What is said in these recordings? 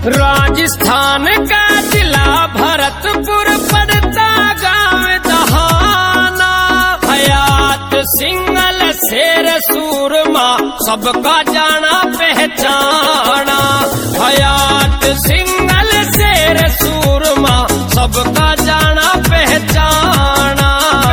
राजस्थान का जिला भरतपुर पड़ता गाँव दहाना। हयात सिंगल शेर सूरमा सबका जाना पहचाना। हयात सिंगल शेर सूरमा सबका जाना पहचाना।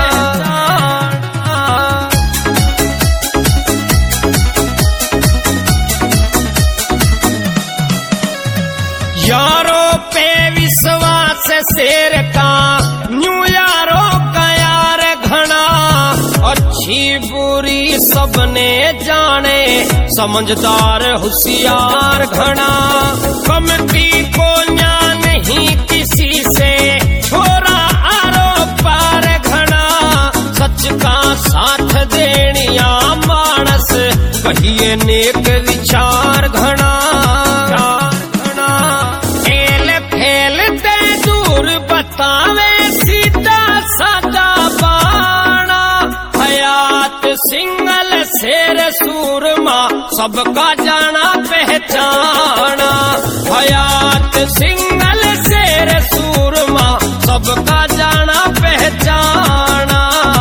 यारों पे विश्वास शेर का न्यू यारों का यार घना। अच्छी बुरी सबने जाने समझदार होशियार घना। कमती को न्या नहीं किसी से छोरा आरो पार घना। सच का साथ देनिया मानस कहिए नेक विचार घना। सिंगल शेर सूरमा सबका जाना पहचाना। हयात सिंगल शेर सूरमा सबका जाना पहचाना।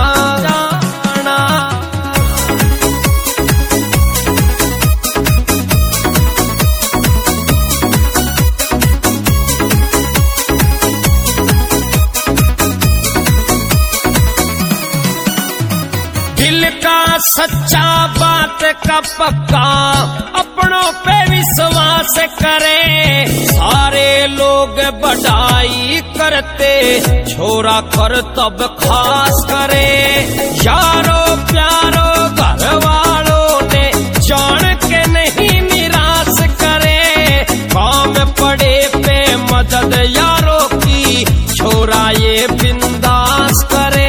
दिल का सच्चा बात का पक्का अपनों पे विश्वास करे। सारे लोग बढ़ाई करते छोरा कर तब खास करे। यारो प्यारो घर वालों ने जान के नहीं निराश करे। काम पड़े पे मदद यारों की छोरा ये बिंदास करे।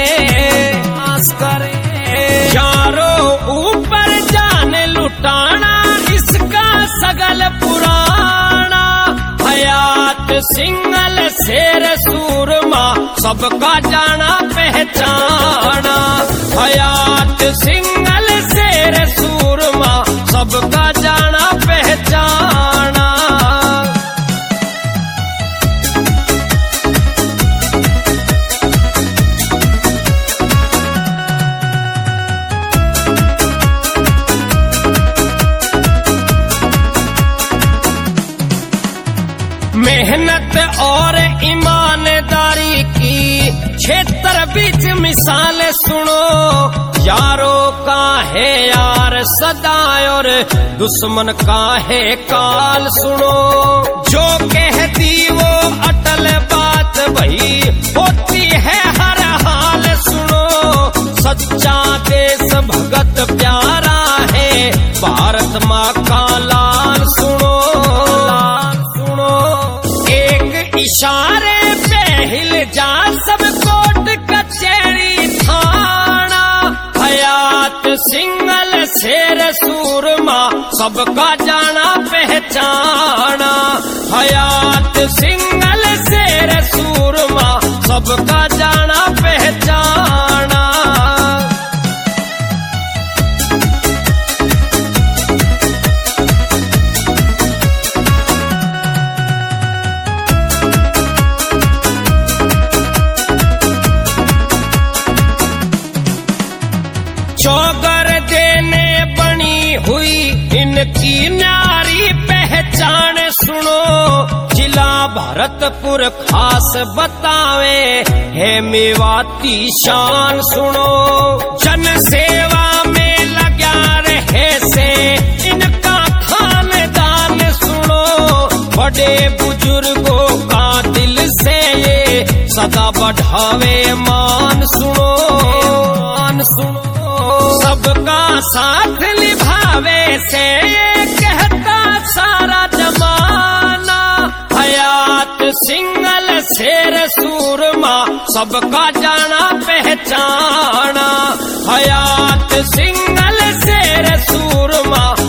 यारों ऊपर जाने लुटाना इसका सगल पुराना। हयात सिंगल शेर सूरमा सबका जाना पहचाना। हयात सिंगल शेर सूरमा सबका जाना पहचाना। मेहनत और ईमानदारी की क्षेत्र बीच मिसाल सुनो। यारों का है यार सदा और दुश्मन का है काल सुनो। जो कहती वो अटल बात वही होती है हर हाल सुनो। सच्चा देश भगत प्यारा है भारत माँ का लाल सुनो। इशारे पे हिल जा सब कोर्ट कचहरी थाना। हयात सिंगल शेर सूरमा सबका जाना पहचाना। हयात सिंगल शेर सूरमा सबका जाना पहचाना। चौगर देने बनी हुई इनकी न्यारी पहचान सुनो। जिला भरतपुर खास बतावे है मेवाती शान सुनो। जन सेवा में लगा रहे से इनका खानदान सुनो। बड़े बुजुर्गों का दिल से ये सदा बढ़ावे मान सुनो। मान सुनो सबका साथ निभावे से ये कहता सारा जमाना। हयात सिंगल शेर सूरमा सबका जाना पहचाना। हयात सिंगल शेर सूरमा